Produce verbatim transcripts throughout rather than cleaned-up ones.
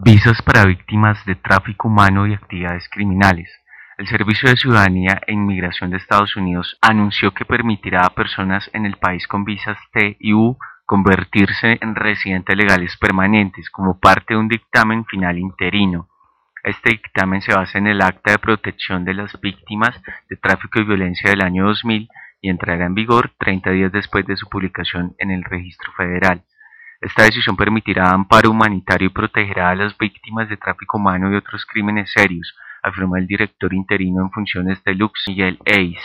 Visas para víctimas de tráfico humano y actividades criminales. El Servicio de Ciudadanía e Inmigración de Estados Unidos anunció que permitirá a personas en el país con visas T y U convertirse en residentes legales permanentes como parte de un dictamen final interino. Este dictamen se basa en el Acta de Protección de las Víctimas de Tráfico y Violencia del año dos mil y entrará en vigor treinta días después de su publicación en el Registro Federal. Esta decisión permitirá amparo humanitario y protegerá a las víctimas de tráfico humano y otros crímenes serios, afirmó el director interino en funciones de Lux, Miguel Hayes.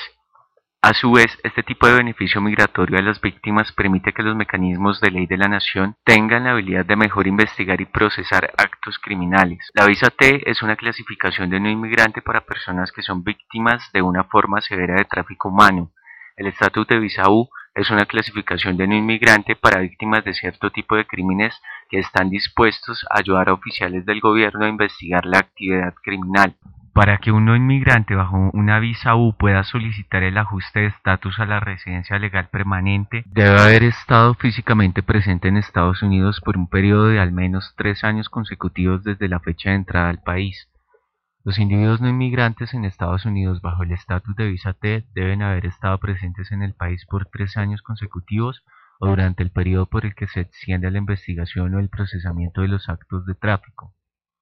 A su vez, este tipo de beneficio migratorio a las víctimas permite que los mecanismos de ley de la nación tengan la habilidad de mejor investigar y procesar actos criminales. La visa T es una clasificación de no inmigrante para personas que son víctimas de una forma severa de tráfico humano. El estatus de visa U es una clasificación de no inmigrante para víctimas de cierto tipo de crímenes que están dispuestos a ayudar a oficiales del gobierno a investigar la actividad criminal. Para que un no inmigrante bajo una visa U pueda solicitar el ajuste de estatus a la residencia legal permanente, debe haber estado físicamente presente en Estados Unidos por un periodo de al menos tres años consecutivos desde la fecha de entrada al país. Los individuos no inmigrantes en Estados Unidos bajo el estatus de visa T deben haber estado presentes en el país por tres años consecutivos o durante el periodo por el que se extiende la investigación o el procesamiento de los actos de tráfico.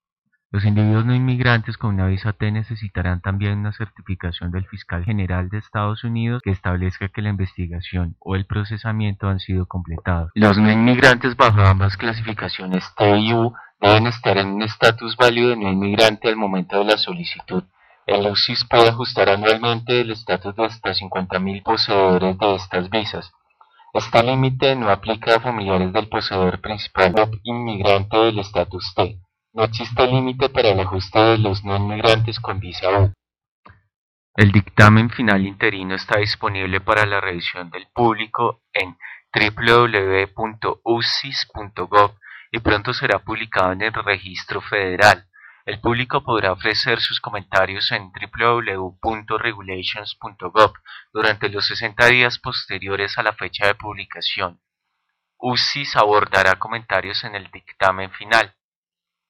Los individuos no inmigrantes con una visa T necesitarán también una certificación del fiscal general de Estados Unidos que establezca que la investigación o el procesamiento han sido completados. Los no inmigrantes bajo ambas clasificaciones T y U deben estar en un estatus válido de no inmigrante al momento de la solicitud. El U C I S puede ajustar anualmente el estatus de hasta cincuenta mil poseedores de estas visas. Este límite no aplica a familiares del poseedor principal no inmigrante del estatus T. No existe límite para el ajuste de los no inmigrantes con visa U. El dictamen final interino está disponible para la revisión del público en doble u doble u doble u punto u c i s punto gov y pronto será publicado en el Registro Federal. El público podrá ofrecer sus comentarios en doble u doble u doble u punto regulations punto gov durante los sesenta días posteriores a la fecha de publicación. U C I S abordará comentarios en el dictamen final.